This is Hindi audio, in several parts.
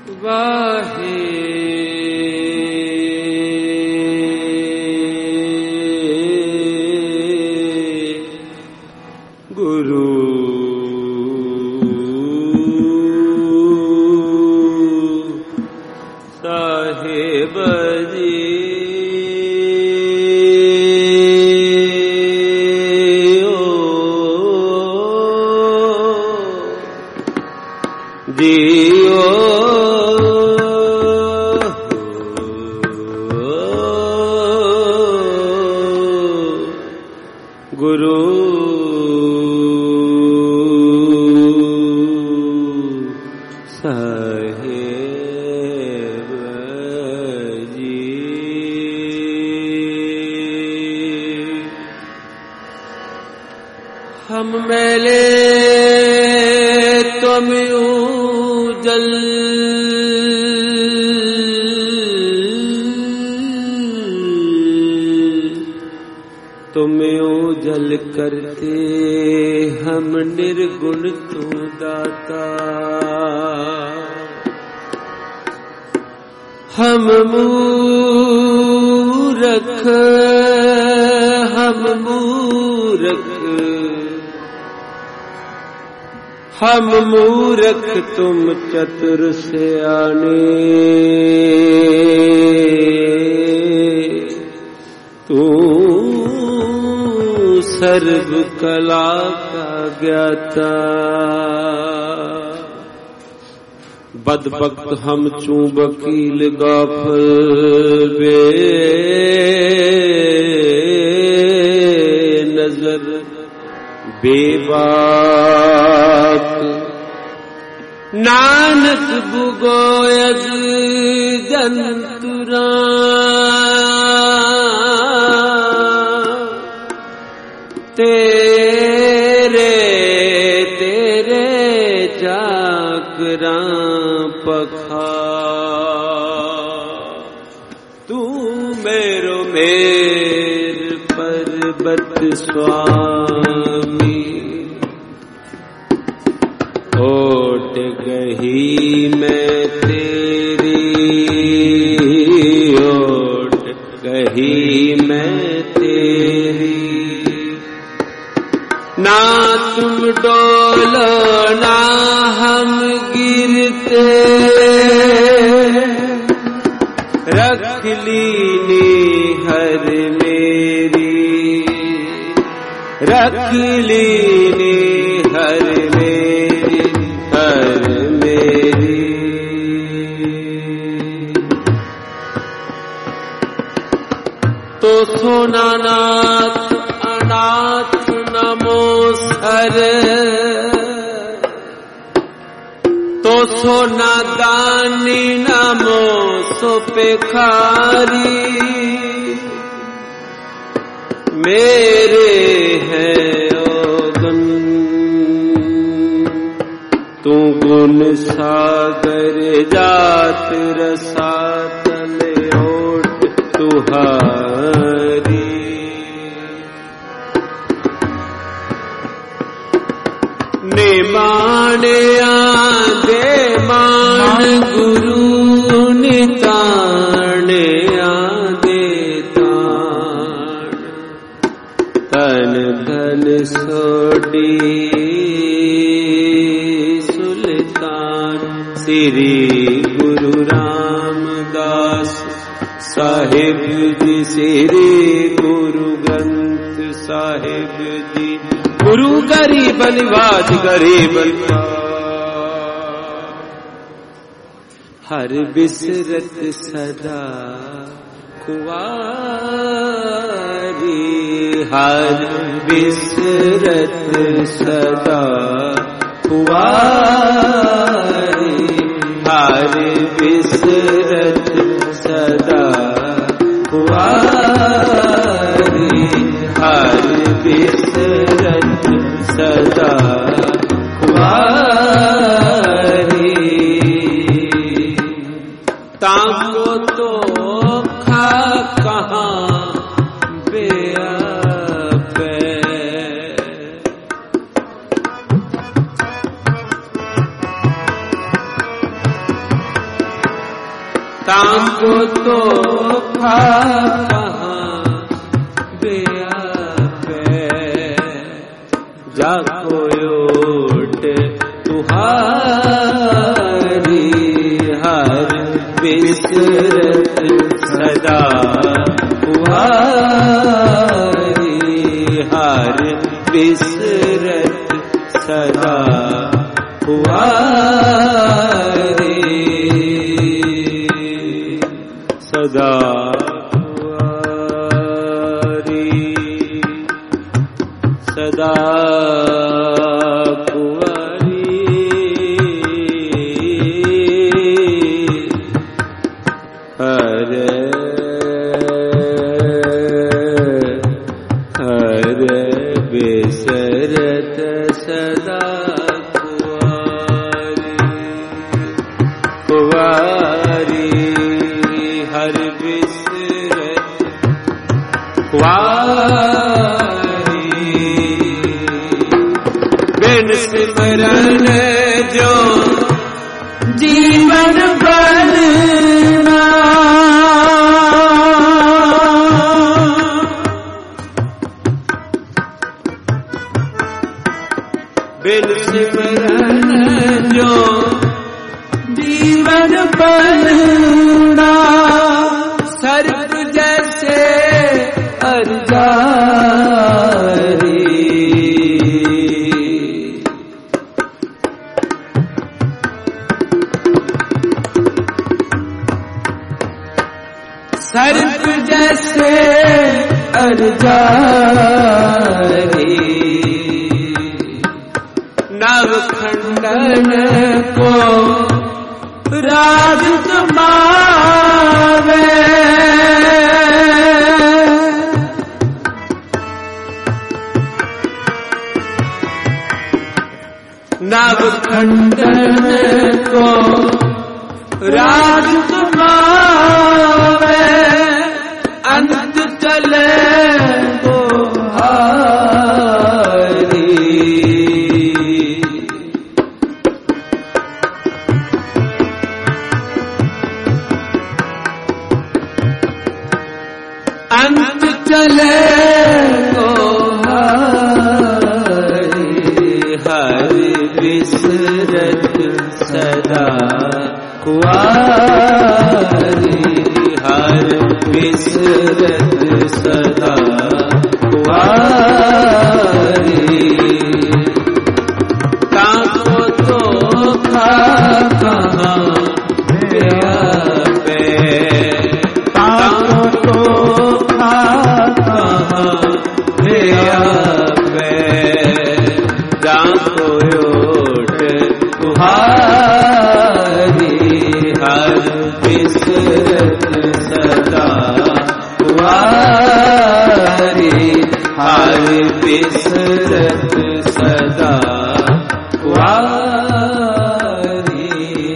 वाहे गुरु साहेब जी जियो गुरु साहेब जी। हम मैले तुम जल तुम्हें उजल करते हम निर्गुण तू दाता। हम मूरख हम मूरख तुम चतुर सियाने। तू सर्व कला का ज्ञाता। बदबख्त हम चूं वकील गाफिल बे नजर बेबाक। नानक बुगोयद जंतुरा तेरे तेरे जागरा पखा। तू मेरो मेर पर्वत स्वामी। ओट गही मैं तेरी ओट गही मैं तेरी। ना तुम डोलो ना हम गिरते। रख लीनी हर मेरी रख लीनी हर मेरी हर मेरी। तो सोना नाथ अनाथ नमो सर। तो सोना दानी नमो सो पेखारी। मेरे हैं ओगन तू गुण सागर जात रसातल ओट तुहारी। निमाने आदे मान गुरु निताने आदे तान। तन धन सोडी सुल्तान। श्री गुरु रामदास साहिब जी। श्री गुरु ग्रंथ साहिब जी। गुरु गरीब निवाज गरीब हर बिसरत सदा कुवारी। हर बिसरत सदा कुवारी। हर बिसरत सदा कुवारी। हर बिसरत सदा कुवारी। ताको तो खा कहाँ बेअपे। ताको तो खा बेया पे जाको ओट तुहारी हर बिसरत सदा तुहारी हर बिसरत सदा तुहारी सदा कुंवारी सदा कुंवारी हरे हरे बिसरत सदा कुंवारी कुंवारी हर बिसरत कुंवारी बिन सिमरन जो जीवन बनना बिन सिमरन जो जीवन बनना सर्प जैसे अरजारी सर्प जैसे अरजारी नवखंडन को राज तुम्हारे नवखंडन को राज तुम्हारे अंत चले वो हारी अंत चले वो हारी हरि बिसरत सदा कुंवारी हर बिसरत सदा कुंवारी ताको तो खा कहाँ बेया पे ताको तो खा कहाँ बेया पे जाको ओट तुहारी हर बिसरत सदा कुंवारी हर बिसरत सदा कुंवारी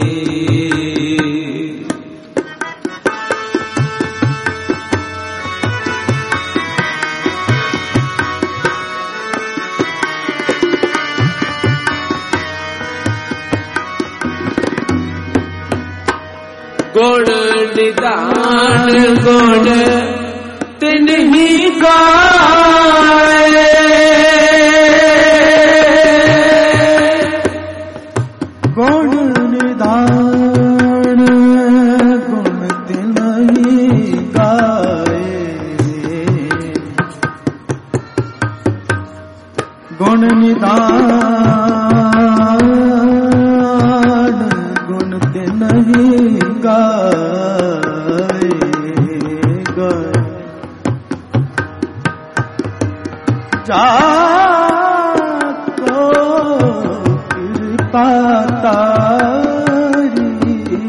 गुण निदान गुण तिन्ही गाए गुण निदान गुण तिन्ही गाए गुण निदान गुण तिन्ही गाए जाको कृपा तारी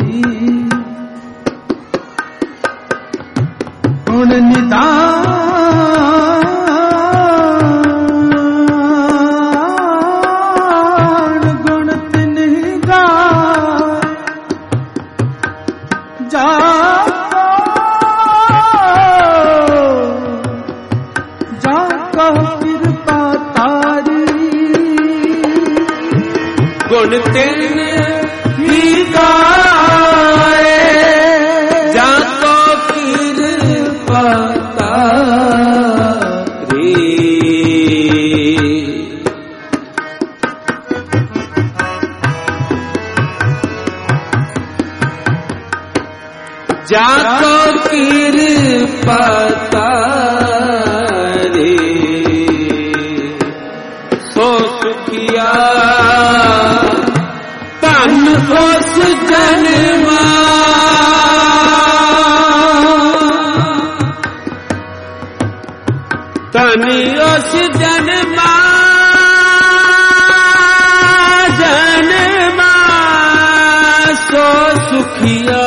गुण निदान गुण तिन्ही गाए जाको कृपा तारी गुण तिन्ही गाए जाको कृपा तारी सो सुखिया तन उस जन्मा तन उस जन्मा जन्मा सो सुखिया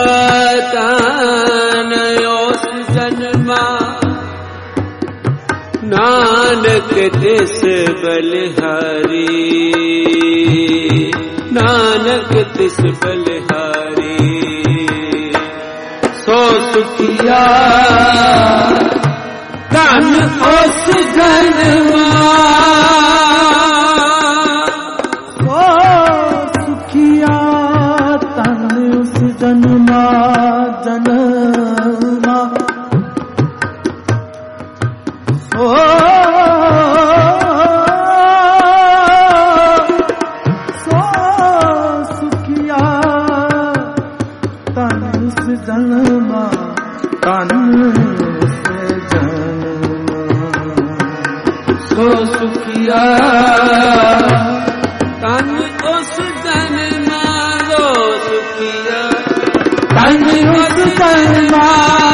तन उस जन्मा नानक तिस बलिहारी नानक तिस बलिहारी सो सुखिया तन उस जन्मा सो सुखिया तन उस जन्मा जन्मा सो सुखिया तन उस जन्मा तन सो सुखिया तन उस जन्मा लो सुखिया तन उस जन्मा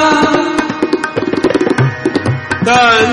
तन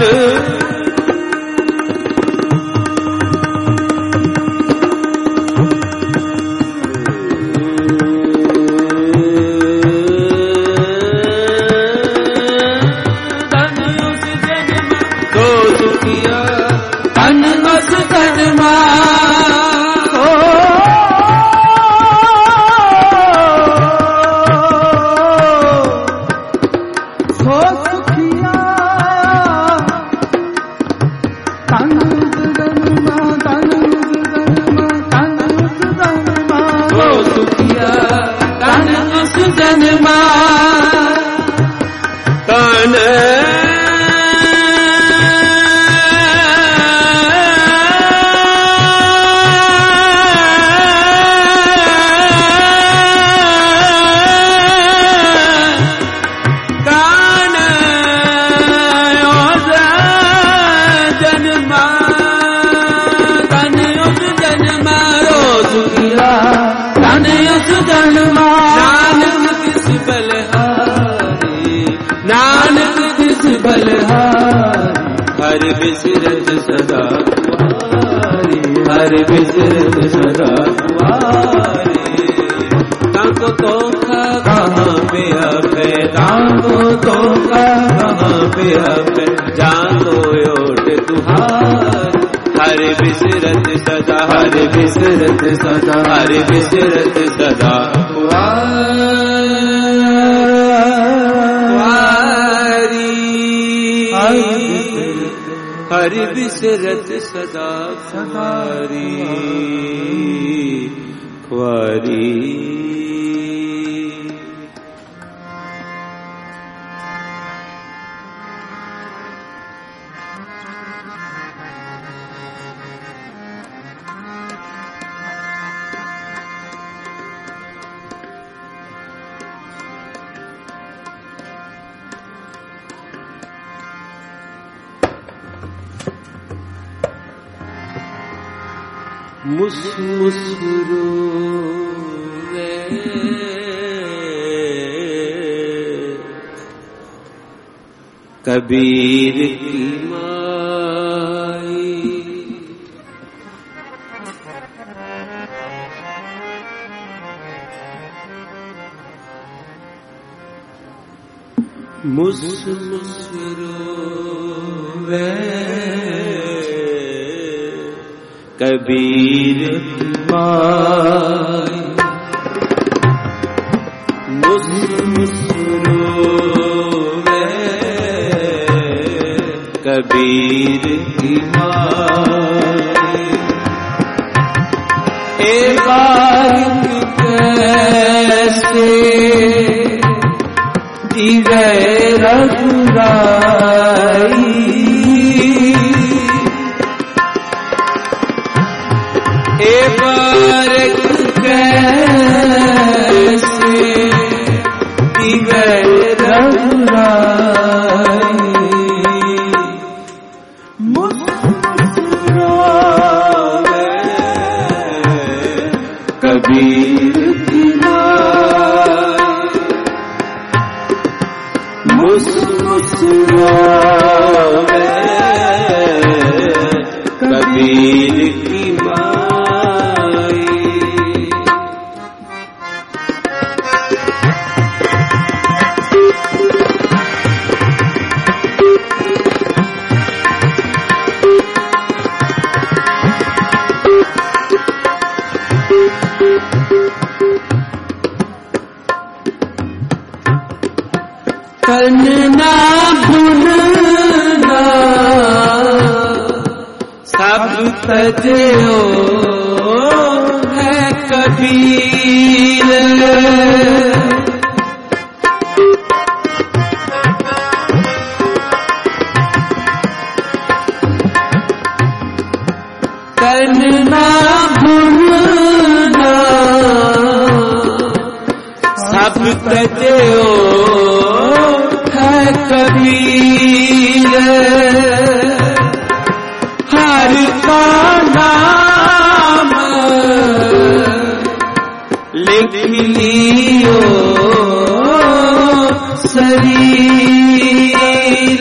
हर बिसरत सदा कुआरी हर बिसरत सदा कुआरी ताको तोखा कहाँ पे है ताको तोखा कहाँ पे है जानो ओट तुहार हर बिसरत सदा हर बिसरत सदा हर बिसरत सदा हरि बिसरत सदा खुआरी खुआरी मुस्कुरो कबीर की माई मुस्कुरो कबीर की माई मुस्कुरोवे कबीर की माई ए बारिक कैसे दिवे रघुराई कैसे दिवे तन ना भूलना सब तजो है कबीर। तन ना भूलना सब तजो है कबीर। हर का नाम लिख लियो शरीर,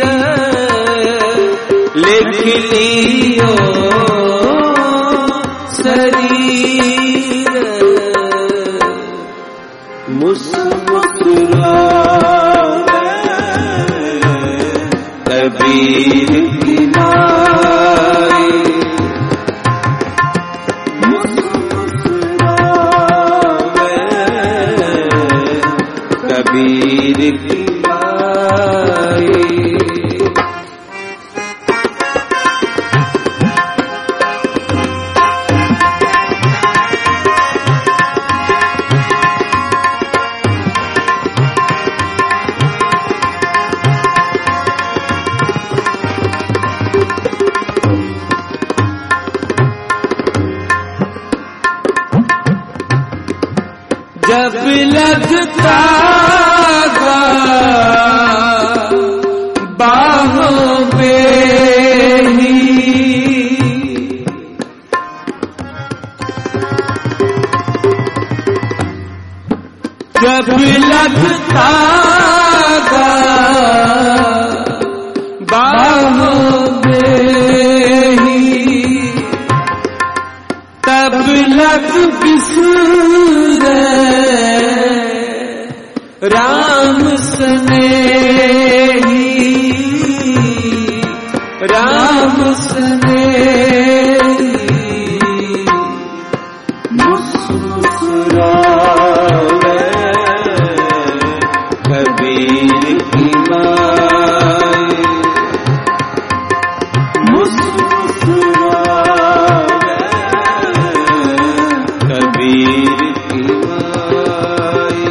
लिख लियो शरीर। मुस्कुरावे कबीर की माई, मुस्कुरावे कबीर की माई। जब लगता बाहों में ही, जब लगता बाहों में ही, तब लग बिसरे राम स्नेही, राम स्नेही। मुस्कुरावे कबीर की माई, मुस्कुरावे कबीर की माई।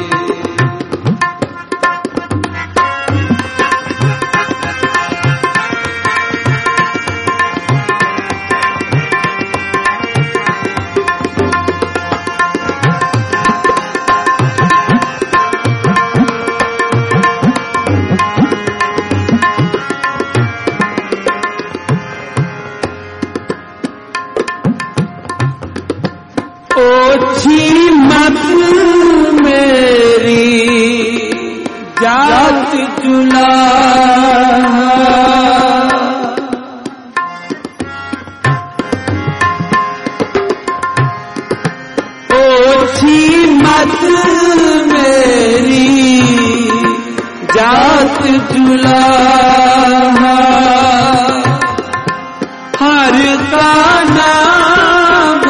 ओछी मत मेरी जात जुला, ओछी मत मेरी जात जुला। हर का नाम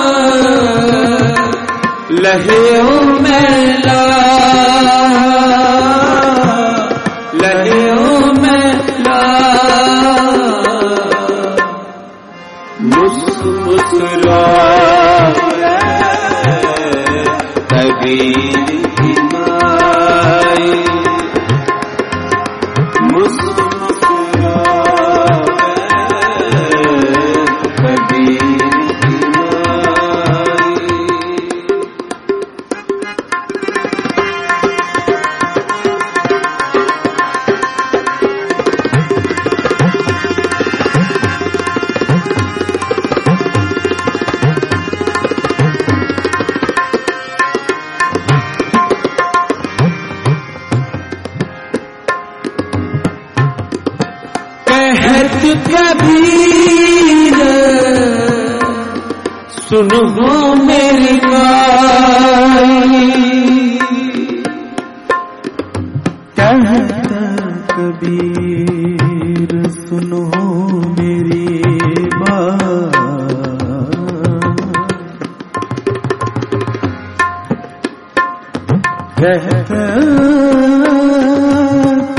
लहयों में ला, लहयों में ला। मुस्कुरावे कबीर की माई, मुस्कुरावे कबीर की माई। कहत कबीर सुनो मेरी माई, कहत कबीर सुनो मेरी बात। कहत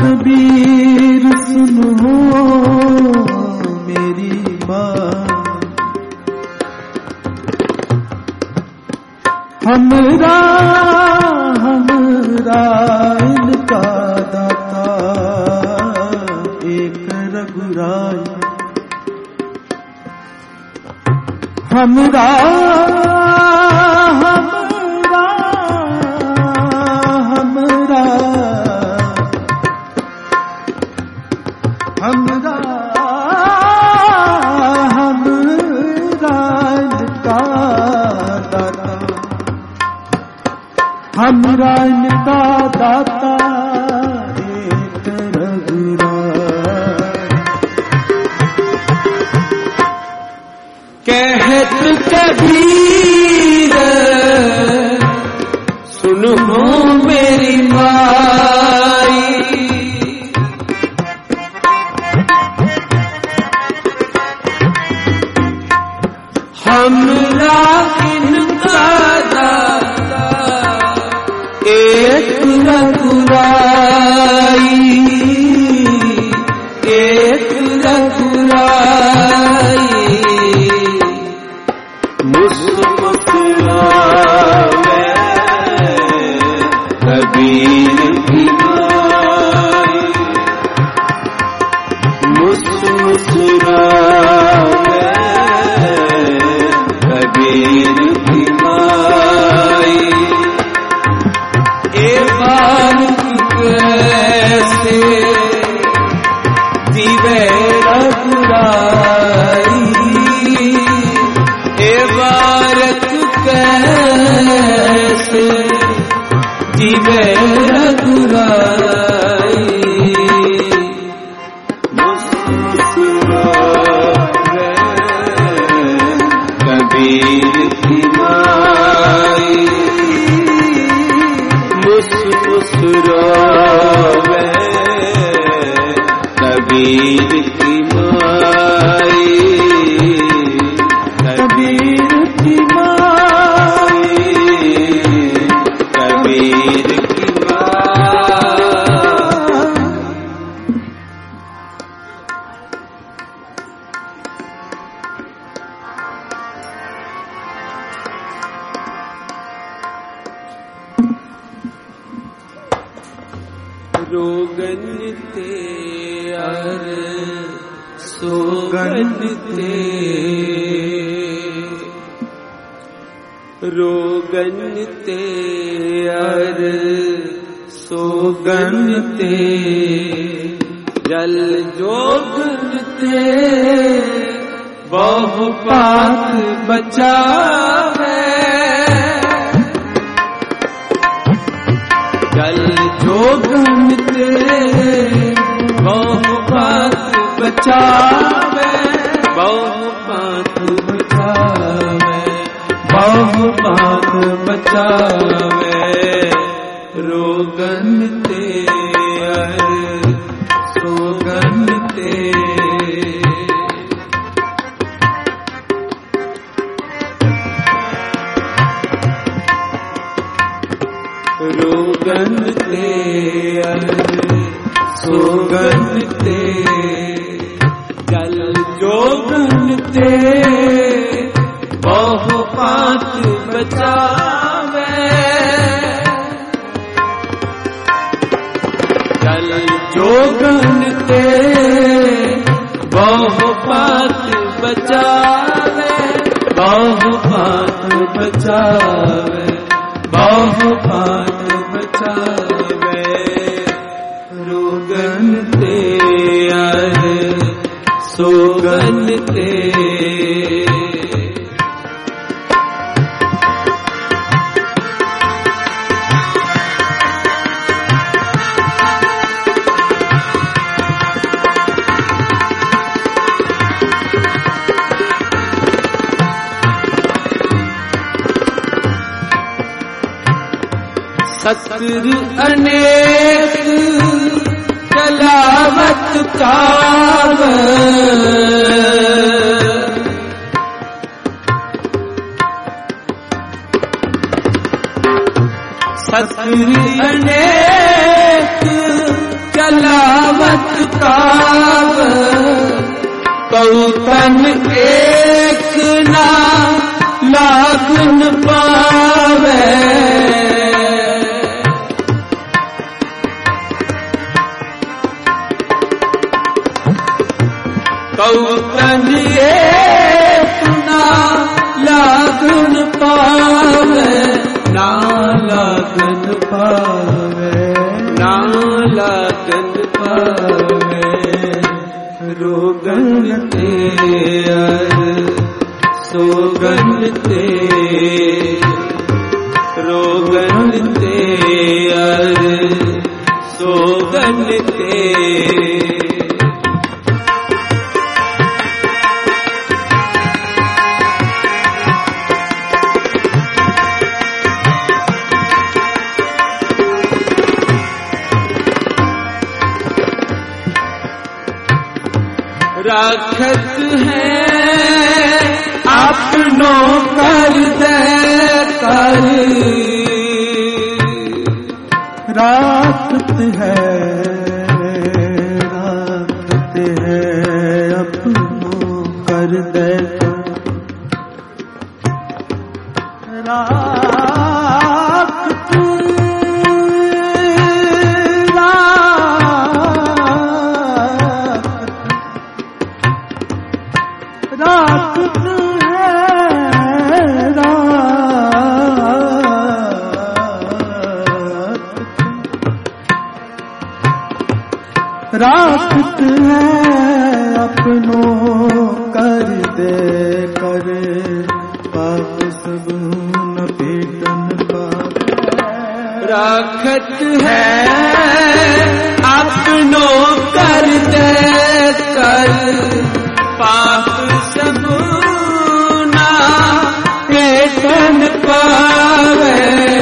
हमरा इनका दाता एक रघुराई। हमरा हमरा इनका दाता एक रघुराई। कहत कबीर सुनो मेरी माई, हमरा इनका दाता एक रघुराई, एक रघुराई। मुस्कुरावे कबीर की माई, मुस्कुरावे कबीर की माई। कैसे जीवे रघुराई, ए बारक कैसे जीवे रघुराई। मुस्कुरावे कबीर की माई, मुस्कुरावे कबीर की माई, कबीर की माई, कबीर की माई। रोगन ते अर सोगन ते, रोगन ते अर सोगन ते, जल जोगन ते बहु पात बचावे, जल जोगन ते बहु पात बचावे, बहु पात बचावे, बहु पात बचावे। रोगन ते अर सोगन ते, रोगन ते अर सोगन ते, जल जोगन ते बहु पात बचावे, जल जोगन ते बहु पात बचावे, बहु पात बचावे, बहु पात बचावे। रोगन ते अर सोगन ते, सत्र अनेक चलावत काव, सत्र अनेक चलावत काव, कौतन एक ना लागन पावे कौतनिए ना लागन पावे ना लागन पावे ना लागन पावे रोगन ते सोगन ते रोगन ते सोगन ते राखत है अपनों कर दे कर राखत है अपनों कर दे राखत है अपनों कर दे कर पाप सब न पेटन पाप राखत है अपनों कर दे कर पाप सब न पेटन पावे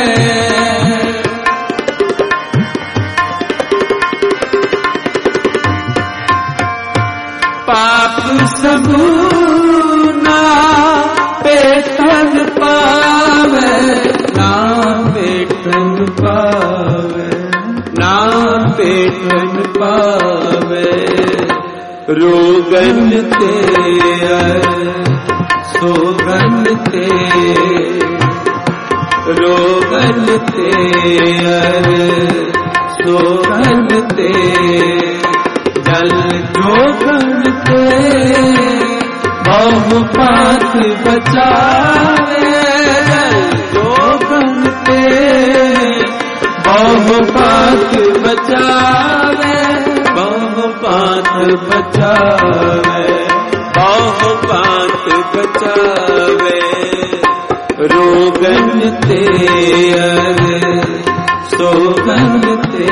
पाप सब ना पेटन पावे ना पेटन पावे ना पेटन पावे रोगन ते सोगन ते रोगन ते सोगन ते जल जोगन ते बहु पात बचावे जल जोगन ते बहु पात बचावे बहु पात बचावे बहु पात बचावे रोगन ते सोगन ते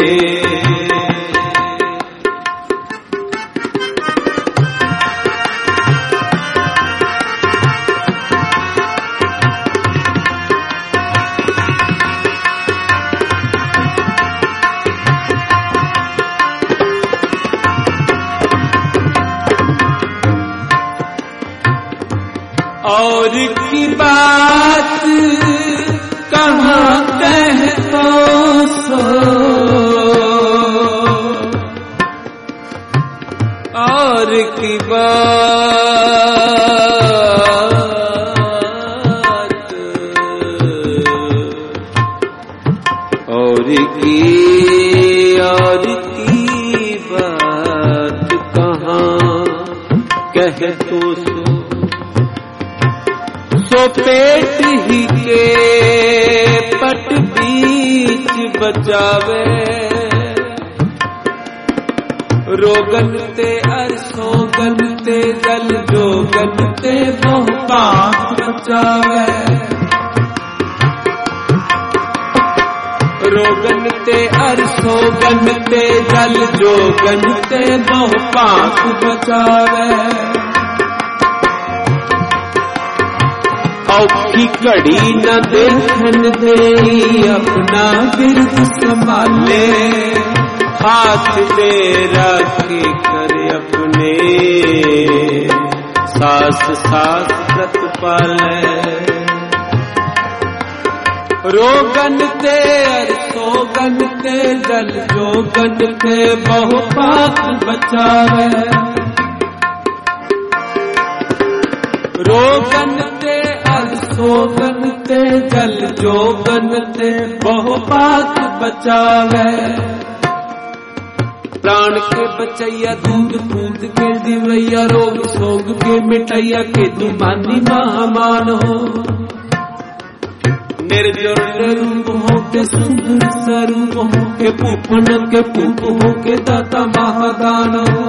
और की बात कहाँ कह तो सो और की बात और की बात कहाँ कह तो सो पेट ही के पट बीच बचावे रोगन ते सोगन ते जल जोगन ते बहु पात बचावे रोगन ते सोगन ते जल जोगन ते बहु पात बचावे औखी घड़ी न देखन दे अपना बिरद संभाले हाथ दे रखे करे अपने सास सास व्रत पाले रोगन ते सोगन ते जल जोगन ते बहु पात बचावे रोगन ते सोगन ते जल जोगन ते बहु पात बचावे। प्राण के बचैया दूध पूत के दिवैया रोग सोग के मिटैया के दुमानी महामान हो। निर्जर रूप हो के सुंदर स्वरूप हो के पूपन के पूप हो के दाता महादान हो।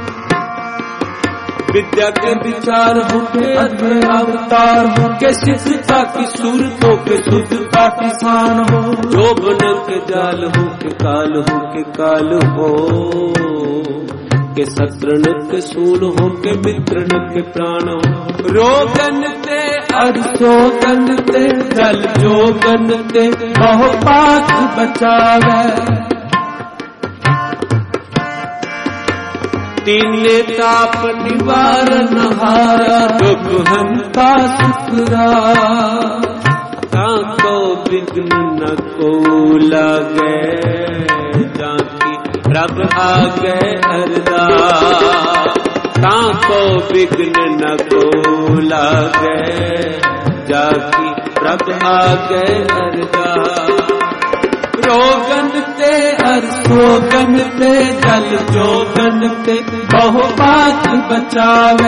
विद्या के विचार हो के अद्भुत अवतार हो के सिद्धता की सूरत हो के शुद्धता की शान हो। जोबन के जाल हो के काल हो के शत्रुन के सूल हो के मित्रन के प्राण हो। रोगन ते अर सोगन ते जल जोगन ते बहु पात बचावे। तीने ताप निवारण हारा दुख हंता सुखरा। ताको विघ्न न को लागे जाकी प्रभ आगे अरदास। ताको विघ्न न को लागे जाकी प्रभ आगे अरदास। रोगन ते हर सोगन ते जल जोगन ते बहु बात बचावे।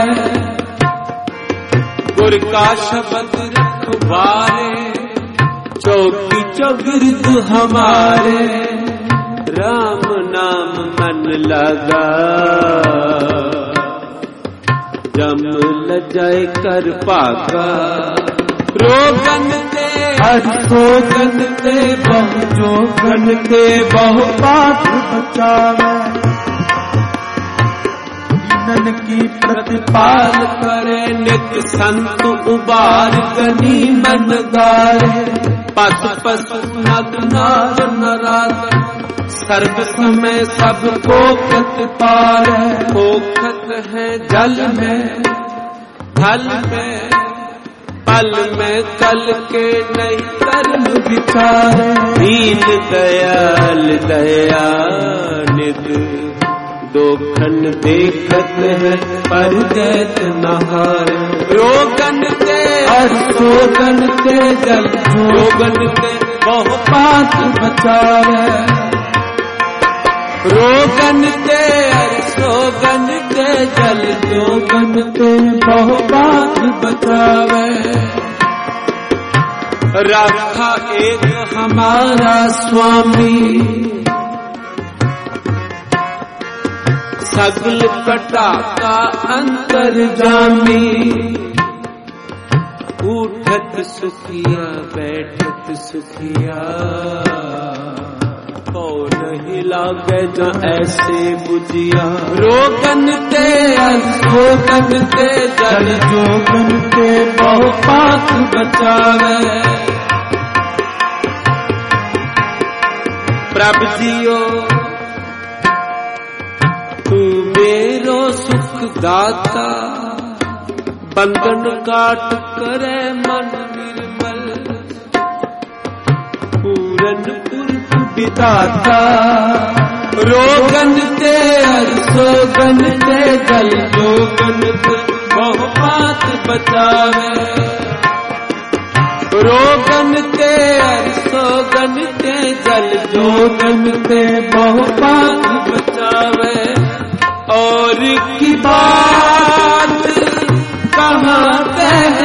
गुर का शब्द रखवारे चौकी चौगिर्द हमारे। राम नाम मन लगा जम लजाए कर पागा। रोगन ते हर सोगन ते बहु जोगन ते बहु पात बचावे। दीनन की प्रतिपाल करे नित संत उबार गनी मन गारे। पस पस नग नाग नराधन सर्व समय सबको प्रतिपाल है। पोखत है जल में थल में पल में कल के नहीं कर्म विचारे। दीन दयाल दयानिध दोखन देखत है पर जैत नहार। रोगन ते हर सोगन ते जल जोगन ते बहु पात बचावे। रोगन ते हर सोगन ते जल जोगन ते बहु पात बचावे। रखा एक हमारा स्वामी सगल कटा का अंतर्जामी। उठत सुखिया बैठत सुखिया को नहीं लागे जो ऐसे बुझिया। रोगन ते सोगन ते जल जोगन ते बहु पात बचावे। प्रभ जियो तू मेरो सुख दाता। बंधन काट करे मन निर्मल पूरन पुरख विधाता। रोगन ते हर सोगन ते जल जोगन ते बहु पात बचावे। रोगन ते हर सोगन ते जल जोगन ते बहु पात बचावे। और की बात कहाँ कह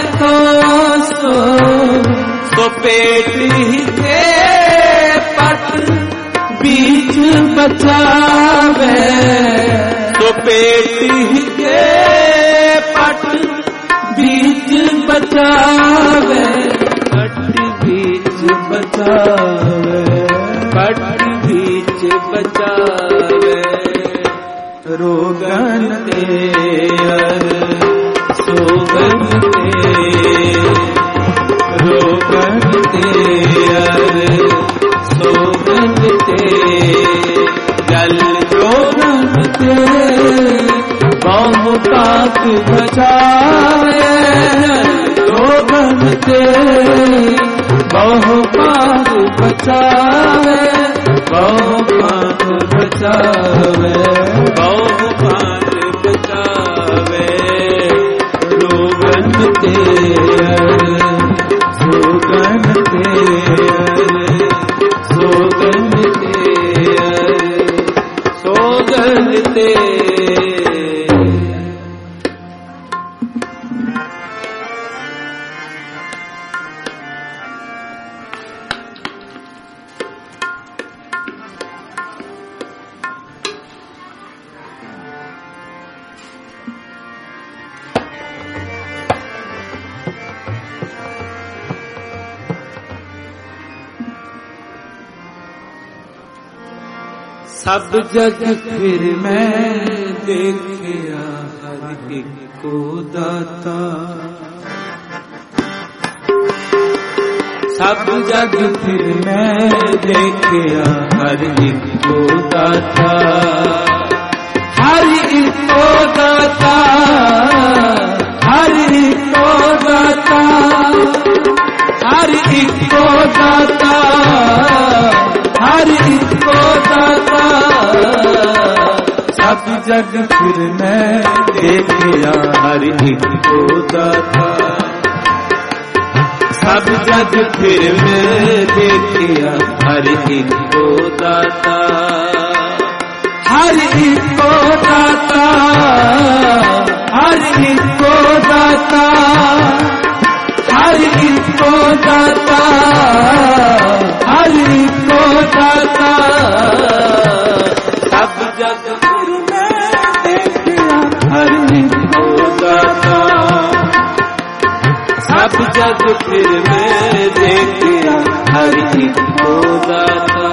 तो पेट ही के पट बीच बचावे। तो पेट ही के पट बीच बचावे। पट बीच बचावे पट बीच बचावे। रोगन ते सोगन ते रोगन ते सोगन ते जल जोगन ते बहु पात बचावे। रोगन ते बहु पात बचावे। बहु पात बचावे बहु पात बचावे। रोगन ते सब जग फिर मैं देखिया हर एक को दाता। सब जग फिर मैं देखिया हर एक को दाता। हर एक को दाता, हर एक को दाता, हर एक को दाता, हर एक को दाता। सब जग फिर मैं देखिया हर एक को दाता। सब जग फिर मैं देखिया हर एक को दाता। हर एक को दाता, हर एक को दाता, हर एक को दाता, हर एक को दाता। सब जग फिर मैं देखिया हर एक को दाता। सब जग फिर मैं देखिया हर एक को दाता।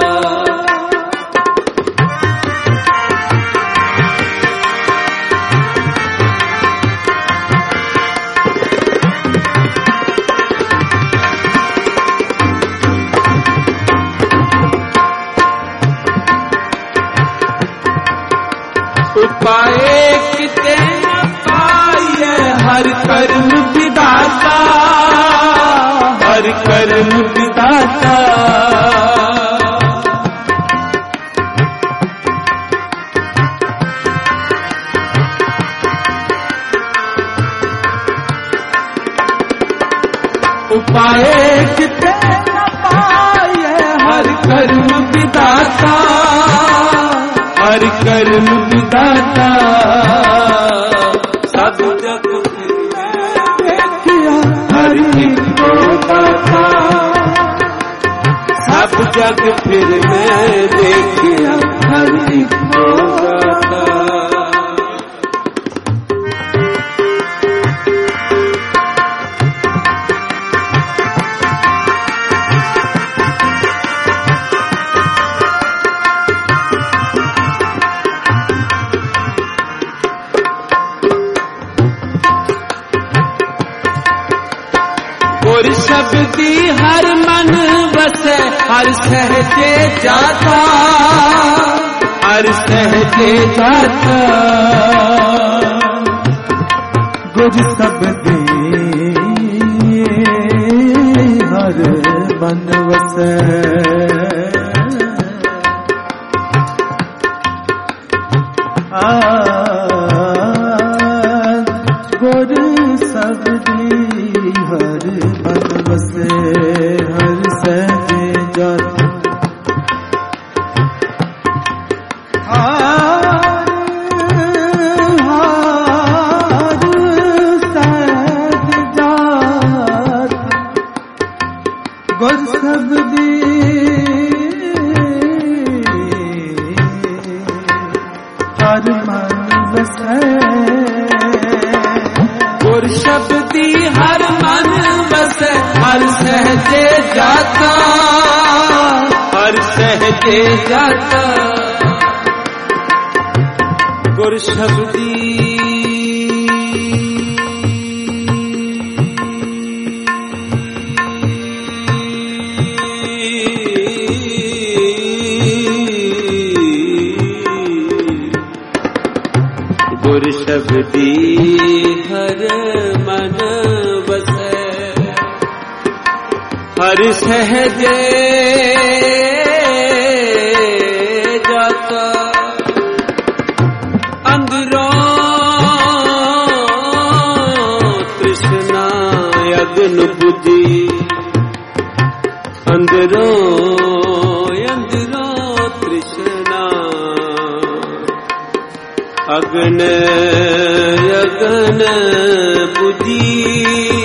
उपाय किते न पाइए हर कर्म विधाता। हर कर्म विधाता। उपाय किते न पाइए हर कर्म विधाता। हर कर्म विधाता। सब जग फिर मैं देखिया हर एक को दाता। सब जग फिर मैं देखिया हर एक को दाता। और शब्दी हर मन बसे हर सहजे जाता। हर सहजे जाता। गुर शब्दी हर मन बसे गुर शब्दी हर मन बसे हर सहजे जाता। गुर शब्दी हर मन बसे। गुर शब्दी हर मन बसे हर सहजे जाता। हर सहजे जाता। गुर शब्दी गुर शब्दी हर मन बसे हर सहजे जाता। अंदरों तृष्णा अग्नि बुद्धि। अंदरों तृष्णा अग्नि बुद्धि।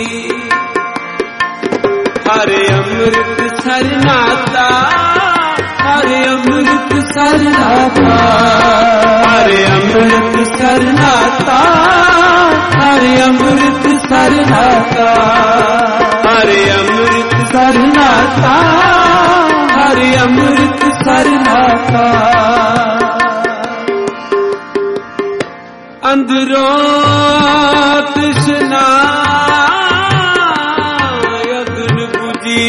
हरे अमृत सरनाता। हरे अमृत सरनाता। हरे अमृत सरनाता। हरे अमृत सरनाता। हरे अमृत सरनाता। हरे अमृत सरनाता। उतरो तृष्णा अगन बुझी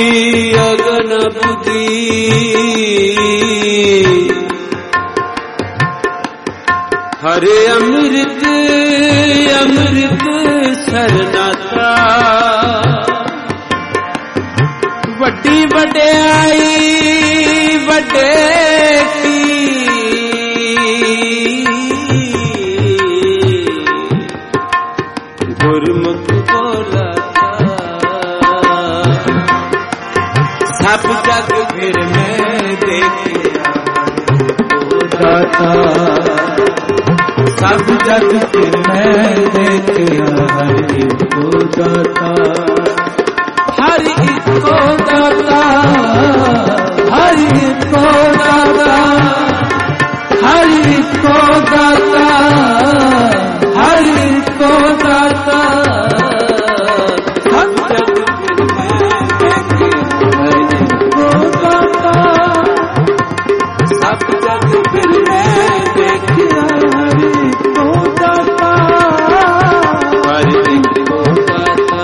हरे अमृत अमृत सरनाता वड्डी वड्याई वड्डे की गुरमुख बोला सब जग फिर मैं देखा सब जग फिर मैं देखा हरि को दाता हरि को दाता हरि को दाता हरि को दाता हरि को दाता सब जग फिर मैं देखे हरि को दाता सब जग फिर मैं देखे हरि को दाता हरि को दाता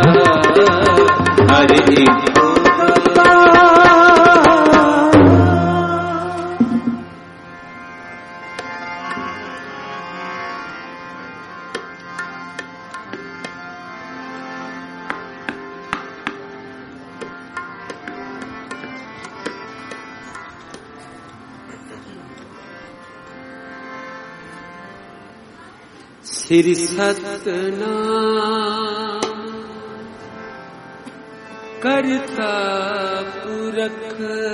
हरि को दाता। श्री सतनाम करता पुरख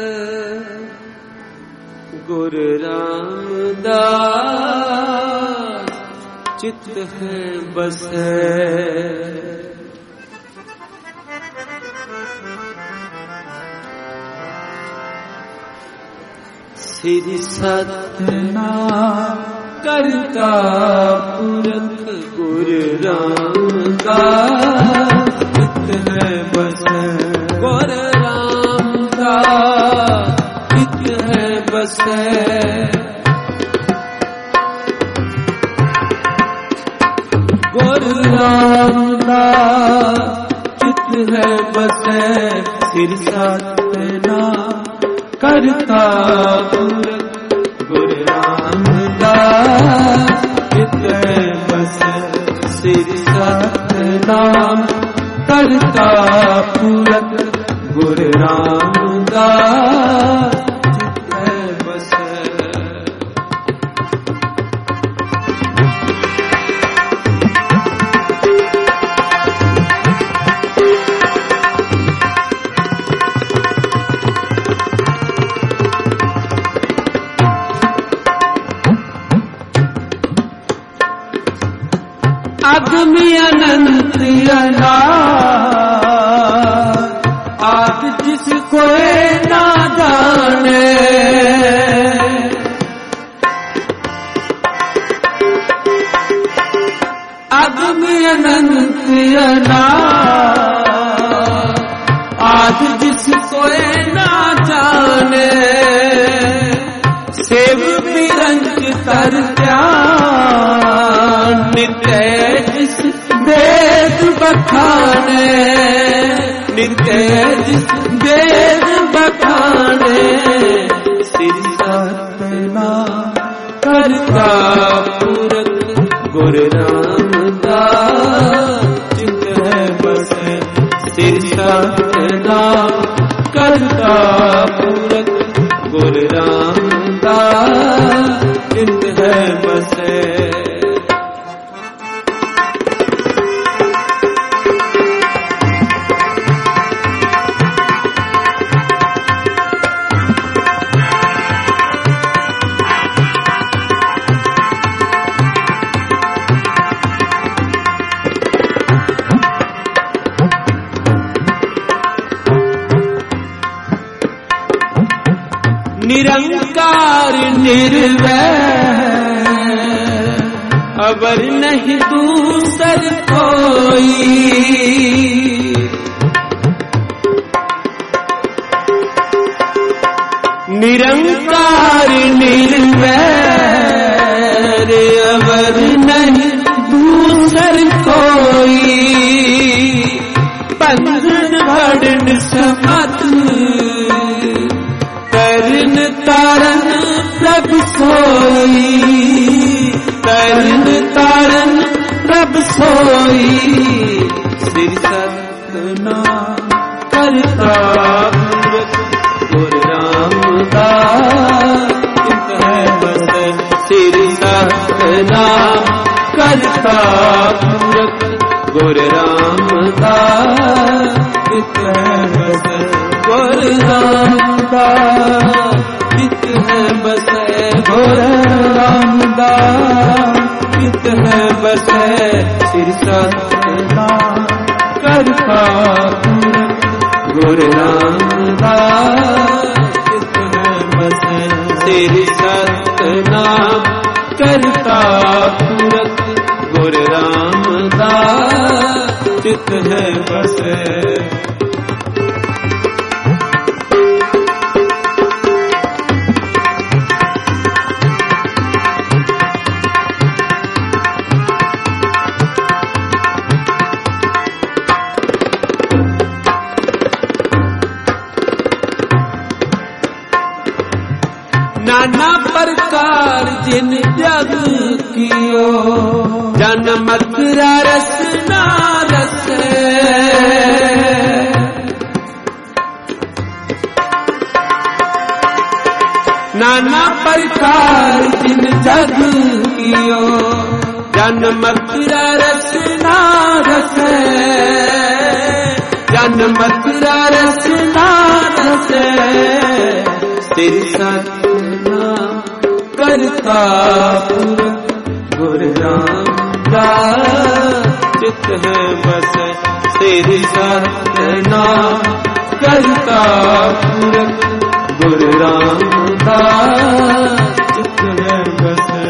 गुरु रामदास चित्त है बसे श्री सतनाम करता पुरख गुरु रामदास चित्त है बसे गुरु रामदास चित्त है बसे गुरु रामदास चित्त है बसे श्री सतनाम करता पुरख गुरु रामदास चित्त है बसे श्री सतनाम करता पुरख गुरु रामदास चित्त है बसे। अगमी अनंत अनाद आद जिसको ना जाने अगमी अनंत अनाद आद जिसको ना जाने सेव बिरंज तर नित्य जिस वेद बखाने नित्य जिस वेद बखाने श्री सतनाम करता पुरख गुरु रामदास चित्त है बसे श्री सतनाम करता पुरख गुरु रामदास चित्त है बसे। निरंकार निर्वैर अवर नहीं दूसर कोई निरंकार निर्वैर अवर नहीं समत तरन तारन प्रभु सोई, तरन तारन प्रभु सोई, श्री सतनाम करता गुरु रामदास चित है बसे, श्री सतनाम करता गुरु रामदास चित है बसे, गुरु रामदास चित है बसे, गुरु रामदास चित है बसे, श्री सतनाम करता गुरु रामदास चित है बसे, श्री सतनाम करता गुरु रामदास चित है बसे। नाना प्रकार जिन जग कियो, जन्म मथुरा रसना रसे, नाना प्रकार जिन जग कियो, जन्म मथुरा रसना रसे, जन्म मथुरा रसना रसे, श्री सतनाम करता गुरु रामदास चित है बसे, श्री सतनाम करता गुरु रामदास चित है बसे,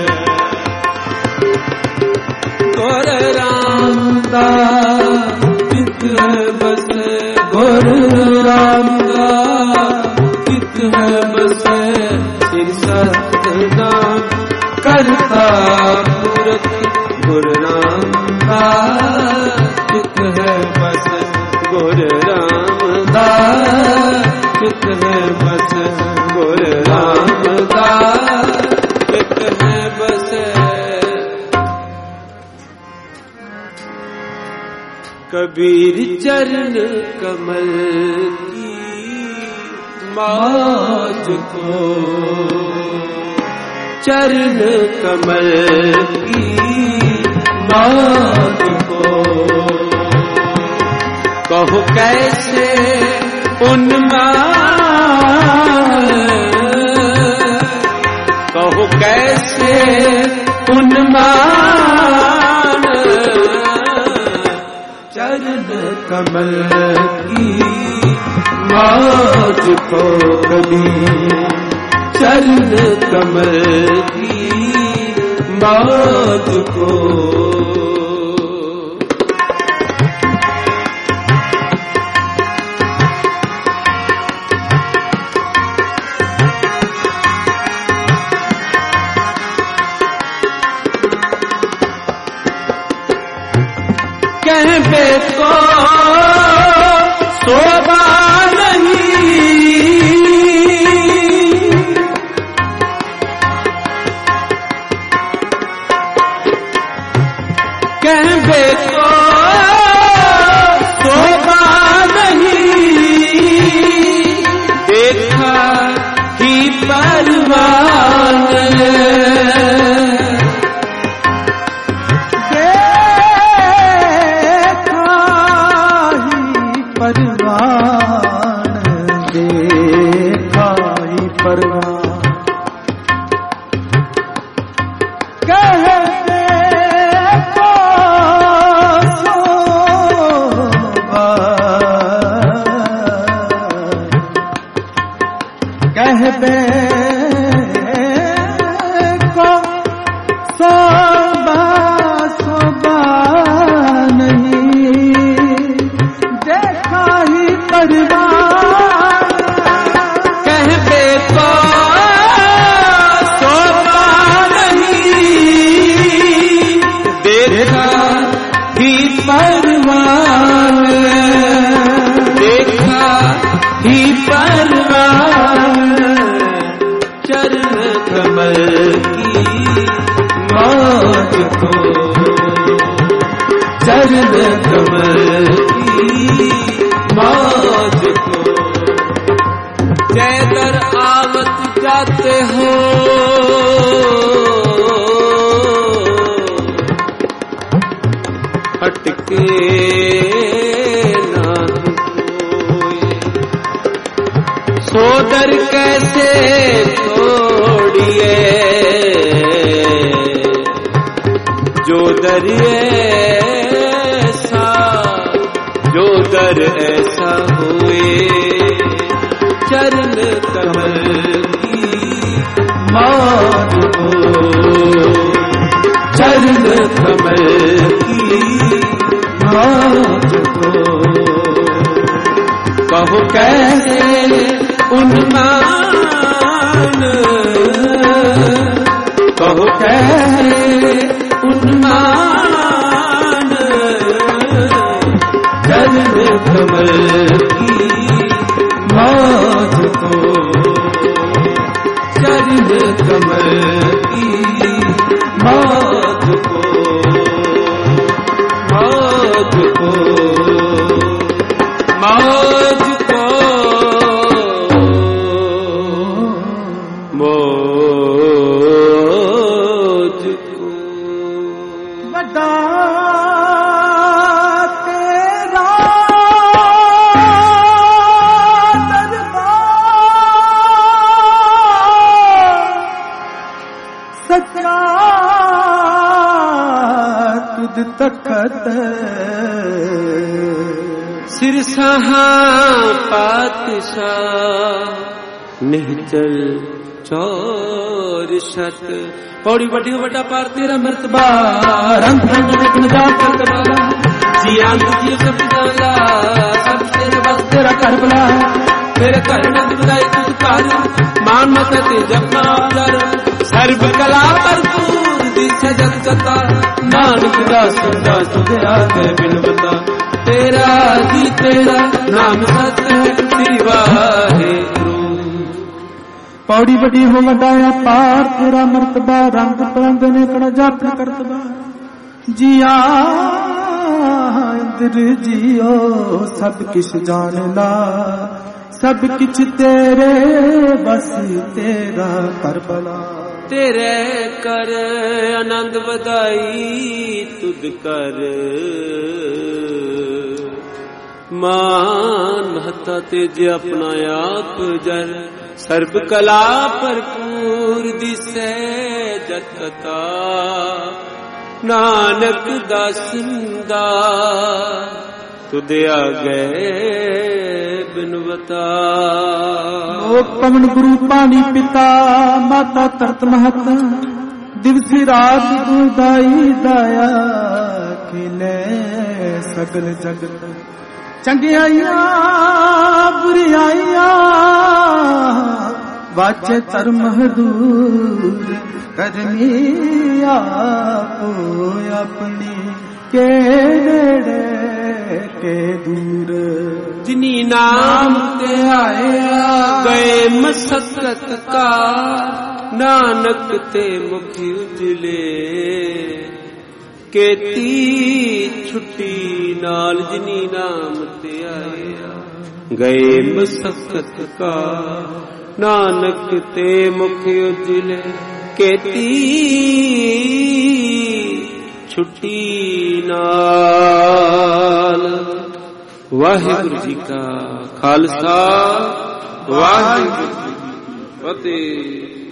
गुरु रामदास चित है बसे, गुरु रामदास चित है बसे, श्री सतनाम करता गुरु रामदास चित है बसे, गुरु रामदास चित है बसे, गुरु रामदास चित है बसे। कबीर चरण कमल की माज को, चरण कमल की माज को, कहो कैसे उन्मान, कहो कैसे उन्मान, चरण कमल की माज को कबीर, चरण कमल की माज को, कहबे को शोभा कहबे को शोभा नहीं, देखा ही परवान, देखा ही परवान, देखा ही परवान, कहबे कहबे को शोभा शोभा नहीं, देखा ही परवान, कहबे को शोभा नहीं, देखा ही परवान, देखा कमल की मौज को। जैदर आवत जाते हो हटके ना कोई, सोदर कैसे छोड़िए जो दर ऐसा, जो दर ऐसा हुए चरण कमल की मौज को। चरण कमल की मौज को कहो कैसे उन्मान, कहो कैसे उन्मान, चरण कमल की मौज को। चरण कमल की मौज को, मौज को, मौज को, मौज को। बड़ा तेरा दरबार, सच्चा तुझ तकत सिरसाह पातशाह निहचल चौर शत। पौड़ी बड़ी बड़ा पार तेरा मर्तबा, रंग रंग देखन जा करबला, जिया जी सब जाला, सब तेरे बस तेरा करबला। तेरे घर नंद बुलाई तुझ कार, मान मत ते जपना कर, सर्व कला भरपूर दिस जग कथा, नानक दास दास तुझे आगे बिन बता। तेरा जी तेरा नाम सत्य है श्री वाहेगुरु। पौड़ी बड़ी हो वडाया पार तेरा मर्तबा, रंग परंग ने कड़ा जापन करतबा। जिया इंद्र जियो सब किछ जानना, सब किछ तेरे बस तेरा करबला। तेरे कर आनंद बधाई तुद कर, मान महता तेजे अपना आप जर। सर्व कला भरपूर दिसै जगता, नानक दासिंदा तुदे आगे बिनवता। लोक पवन गुरु पानी पिता, माता तरत महता, दिवसी रात तू दाई दाया, खिले सगल जगत। चंगियाइया बुरियाइया वाचे तर महदूर, करनी आपो अपनी के नेड़े के दूर। जिनी नाम ते आया गए मसक्कत का, नानक ते मुख उजले केती छुट्टी नाल। जिनी नाम ते आया गए मसक्कत का, नानक ते मुख उजले केती छुट्टी नाल। वाहिगुरु जी का खालसा, वाहिगुरु जी की फतेह।